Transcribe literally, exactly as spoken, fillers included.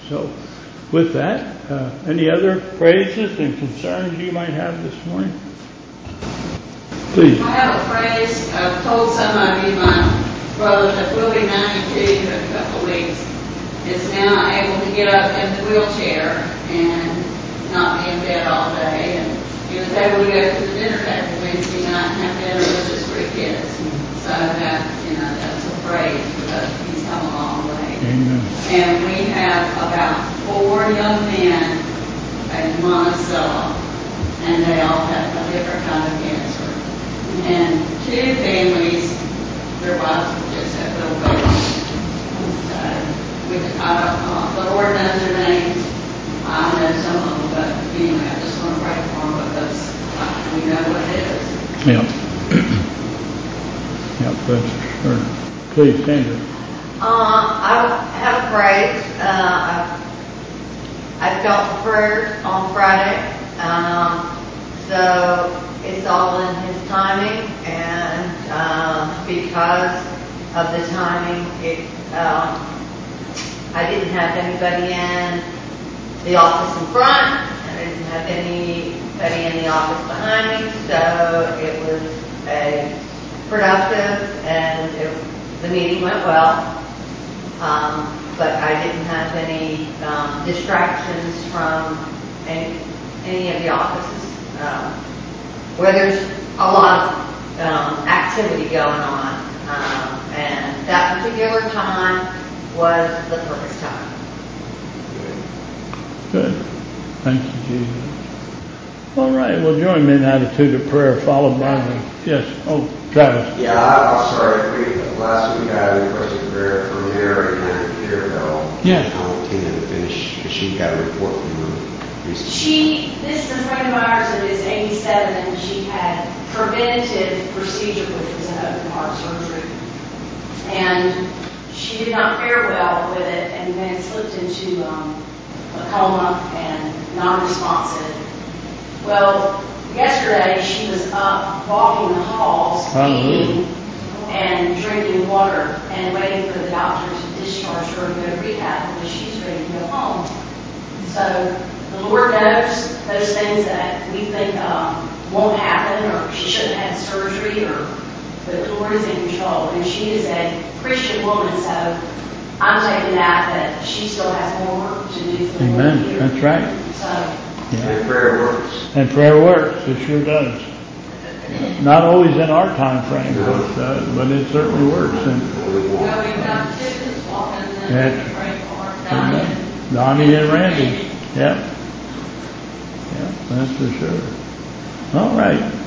So with that, uh, any other praises and concerns you might have this morning? Please. I have a praise. I've told some of you my brother that will be ninety-two in a couple of weeks is now able to get up in the wheelchair and not be in bed all day. And he was able to go to the dinner table Wednesday night and have dinner with his three kids. So that, you know, that's a praise because he's come a long way. Amen. And we have about four young men in Monticello, and they all have a different kind of cancer. And two families, their wives just have little babies. So we, I don't know, the Lord knows their names. I know some of them, but anyway, I just want to pray for them because we know what it is. Yeah. Yep, that's sure. Please, Sandra. Uh, I have a praise. Uh, I, I felt the prayers on Friday. Um, so it's all in His timing, and uh, because of the timing, it, um, I didn't have anybody in the office in front, and I didn't have anybody in the office behind me, so it was a productive, and it, the meeting went well. Um, but I didn't have any um, distractions from any, any of the offices um, where there's a lot of um, activity going on, um, and that particular time was the perfect time. Good. Thank you, Jesus. All right, well, join me in attitude of prayer, followed by the, yes, oh, Travis. Yeah, I, I'm sorry. We, last week I requested prayer for Mary and Kiribel. Yeah. I intended to finish because she got a report from her recently. She, this is a friend of ours that is eighty-seven, and she had preventative procedure, which was an open heart surgery. And she did not fare well with it, and then slipped into um, a coma and non-responsive. Well, yesterday she was up walking the halls, eating and drinking water and waiting for the doctor to discharge her and go to rehab because she's ready to go home. So the Lord knows those things that we think um, won't happen, or she shouldn't have had surgery, or but the Lord is in control. And she is a Christian woman, so I'm taking that that she still has more work to do for the Lord. Amen. That's right. So. Yeah. And prayer works. And prayer works. It sure does. Not always in our time frame, No. but, uh, but it certainly works. And So we've got kids walking and Yeah. then pray for Donnie and Donnie and Randy. Yep. Yeah, that's for sure. All right.